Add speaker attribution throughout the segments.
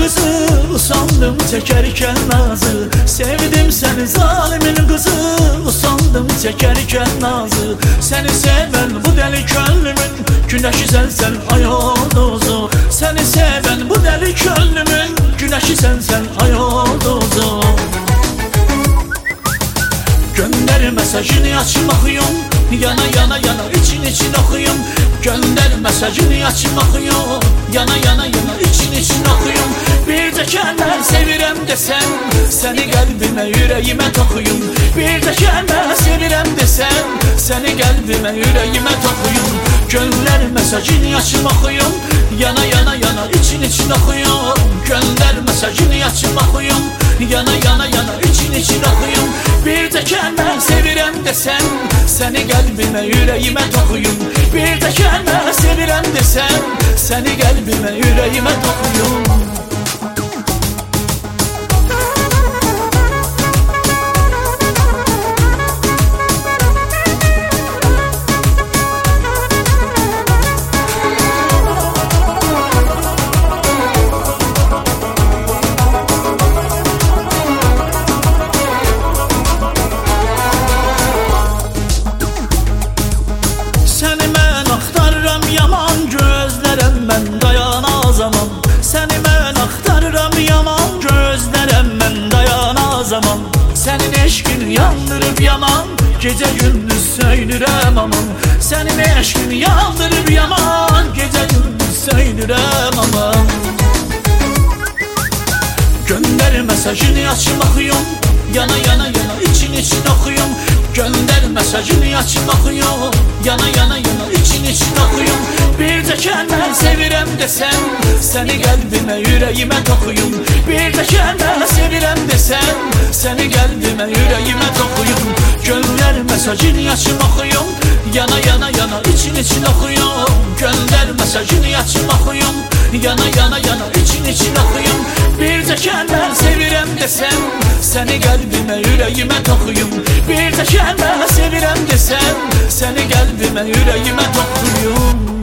Speaker 1: kızı, usandım çekerken nazı. Sevdim seni zalimin kızı, usandım çekerken nazı. Seni seven bu deli gönlümün, güneşi sensen ay olduzu. Seni seven bu deli gönlümün, güneşi sensen ay olduzu. Gönder mesajını açım akıyorum, yana yana yana için için okuyum. Gönder mesajını açım akıyorum, yana yana yana için için okuyum. Bir de kendime sevirem desen, seni kalbime yüreğime tokuyum. Bir de kendime sevirem desen, seni kalbime yüreğime tokuyum. Gönder mesajını açım akıyorum, yana yana yana için için okuyum. Gönder mesajını açım akıyorum, yana yana yana için için okuyum. Bir de kendime sevirem desen, seni kalbime yüreğime tokuyum. Bir de kendime sevirem desen, seni kalbime yüreğime tokuyum. Senin eşkin yandırıp yaman, gece gündüz söylürem aman. Senin eşkin yandırıp yaman, gece gündüz söylürem aman. Gönder mesajını açım akıyorum, yana yana yana için için okuyum. Gönder mesajını açım akıyorum, yana yana yana için için okuyum. Bir de kendime sevirem desen, seni kalbime yüreğime tokuyum. Bir de kendime sevirem desen, seni kalbime yüreğime tokuyum. Gönder mesajını açım okuyum, yana yana yana için için okuyum. Gönder mesajını açım okuyum, yana yana yana için için okuyum. Bir de kendime sevirem desen, seni kalbime yüreğime tokuyum. Bir de kendime sevirem desen, seni kalbime yüreğime tokuyum.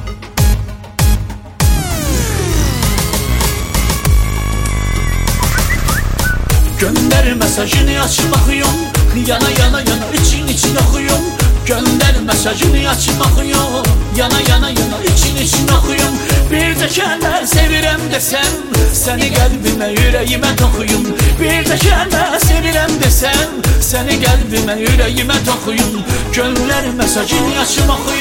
Speaker 1: Gönder mesajını açım akıyorum, yana yana yana için için okuyum. Gönder mesajını açım akıyorum, yana yana yana için için okuyum. Bir de kendime sevirem desen, seni kalbime yüreğime tokuyum. Bir de kendime sevirem desen, seni kalbime yüreğime tokuyum. Gönder mesajını açım akıyorum.